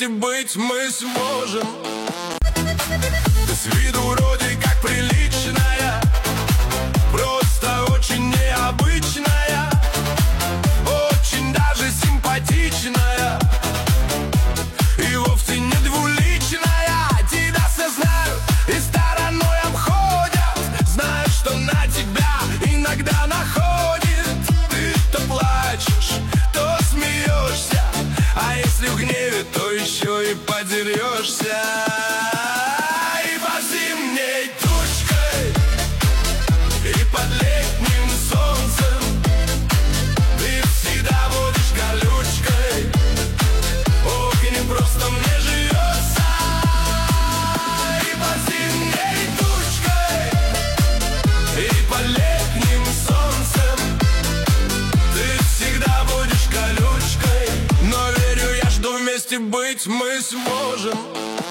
вместе быть мы сможем. Ты с виду вроде как приличная, просто очень необычная, очень даже симпатичная и вовсе не двуличная. Тебя все знают и стороной обходят, знают, что на тебя иногда находит. Ты то плачешь, то смеешься, а если в гневе, то еще и подерешься. И под зимней тучкой, и под летним солнцем ты всегда будешь колючкой. Ох, и не просто мне живется. И под зимней тучкой, и под летним солнцем ты всегда будешь колючкой. Но верю я, что вместе быть мы сможем.